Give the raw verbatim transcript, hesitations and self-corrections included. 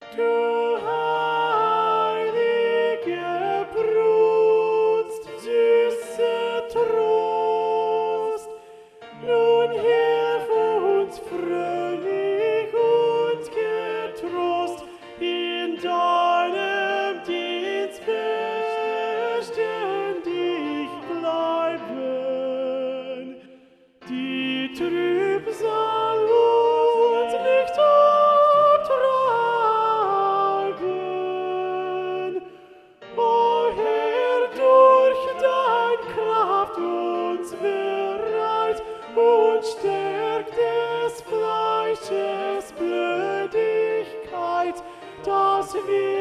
Du heilige Brunst, süße Trost, nun hilf uns fröhlich und getrost in deinem Dienst beständig bleiben. Die Trübsal uns nicht abtragen. O Herr, durch dein Kraft uns bereit und stärkt des Fleisches Blödigkeit, dass wir